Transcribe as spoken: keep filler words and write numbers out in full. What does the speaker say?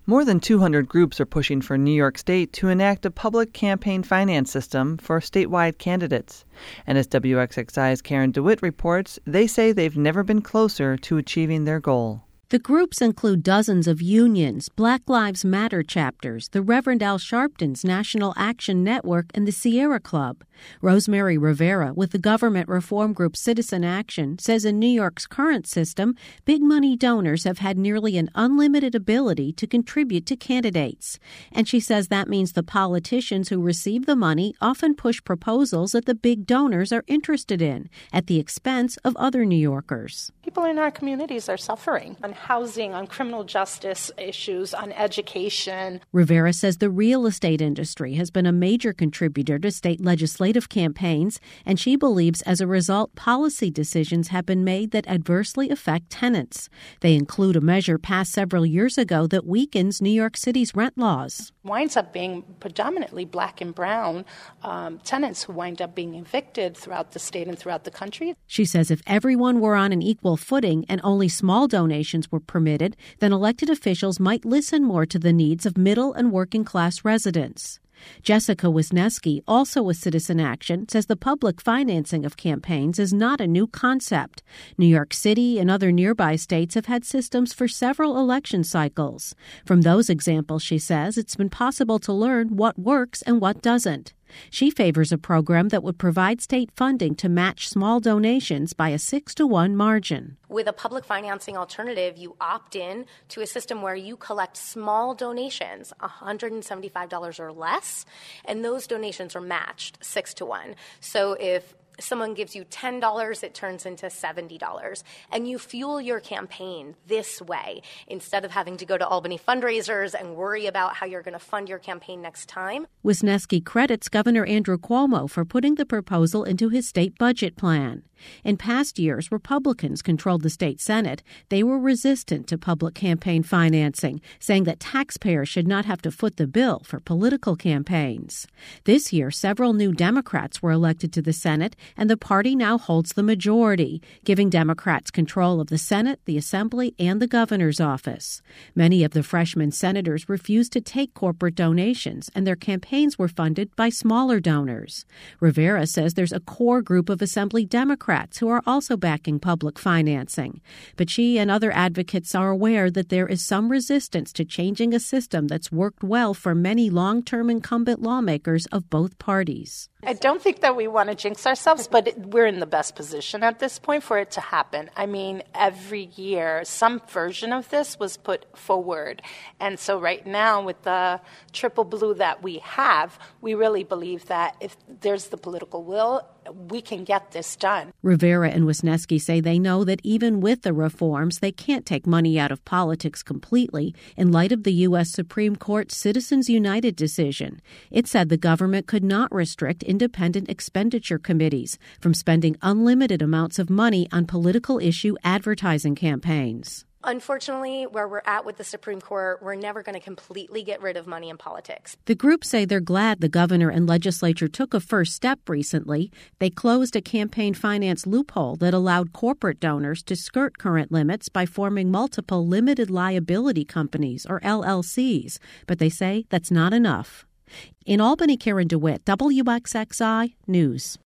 More than two hundred groups are pushing for New York State to enact a public campaign finance system for statewide candidates. And as W X X I's Karen DeWitt reports, they say they've never been closer to achieving their goal. The groups include dozens of unions, Black Lives Matter chapters, the Reverend Al Sharpton's National Action Network, and the Sierra Club. Rosemary Rivera with the government reform group Citizen Action says in New York's current system, big money donors have had nearly an unlimited ability to contribute to candidates. And she says that means the politicians who receive the money often push proposals that the big donors are interested in, at the expense of other New Yorkers. People in our communities are suffering on housing, on criminal justice issues, on education. Rivera says the real estate industry has been a major contributor to state legislative campaigns, and she believes as a result, policy decisions have been made that adversely affect tenants. They include a measure passed several years ago that weakens New York City's rent laws. Winds up being predominantly black and brown um, tenants who wind up being evicted throughout the state and throughout the country. She says if everyone were on an equal footing and only small donations were permitted, then elected officials might listen more to the needs of middle and working class residents. Jessica Wisniewski, also with Citizen Action, says the public financing of campaigns is not a new concept. New York City and other nearby states have had systems for several election cycles. From those examples, she says, it's been possible to learn what works and what doesn't. She favors a program that would provide state funding to match small donations by a six to one margin. With a public financing alternative, you opt in to a system where you collect small donations, one hundred seventy-five dollars or less, and those donations are matched six to one. So if someone gives you ten dollars, it turns into seventy dollars. And you fuel your campaign this way instead of having to go to Albany fundraisers and worry about how you're going to fund your campaign next time. Wisniewski credits Governor Andrew Cuomo for putting the proposal into his state budget plan. In past years, Republicans controlled the state Senate. They were resistant to public campaign financing, saying that taxpayers should not have to foot the bill for political campaigns. This year, several new Democrats were elected to the Senate, and the party now holds the majority, giving Democrats control of the Senate, the Assembly, and the governor's office. Many of the freshman senators refused to take corporate donations, and their campaigns were funded by smaller donors. Rivera says there's a core group of Assembly Democrats who are also backing public financing. But she and other advocates are aware that there is some resistance to changing a system that's worked well for many long-term incumbent lawmakers of both parties. I don't think that we want to jinx ourselves, but it, we're in the best position at this point for it to happen. I mean, every year, some version of this was put forward. And so right now, with the triple blue that we have, we really believe that if there's the political will, we can get this done. Rivera and Wisniewski say they know that even with the reforms, they can't take money out of politics completely in light of the U S Supreme Court's Citizens United decision. It said the government could not restrict independent expenditure committees from spending unlimited amounts of money on political issue advertising campaigns. Unfortunately, where we're at with the Supreme Court, we're never going to completely get rid of money in politics. The group say they're glad the governor and legislature took a first step recently. They closed a campaign finance loophole that allowed corporate donors to skirt current limits by forming multiple limited liability companies, or L L Cs. But they say that's not enough. In Albany, Karen DeWitt, W X X I News.